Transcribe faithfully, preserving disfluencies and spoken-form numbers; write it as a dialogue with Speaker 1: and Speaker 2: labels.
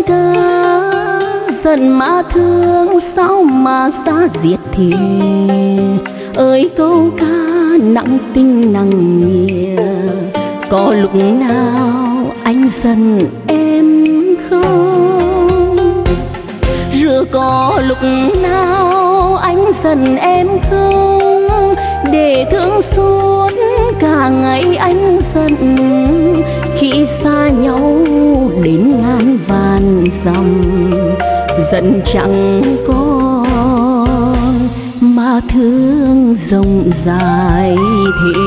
Speaker 1: ca, giận mà thương sao mà xa diệt thì. Ơi câu ca nặng tình nặng nghĩa, có lúc nào anh giận em không? Rồi có lúc nào anh giận em không? Để thương suốt cả ngày anh giận, khi xa nhau đến ngàn vạn dặm, giận chẳng còn mà thương rộng dài thế.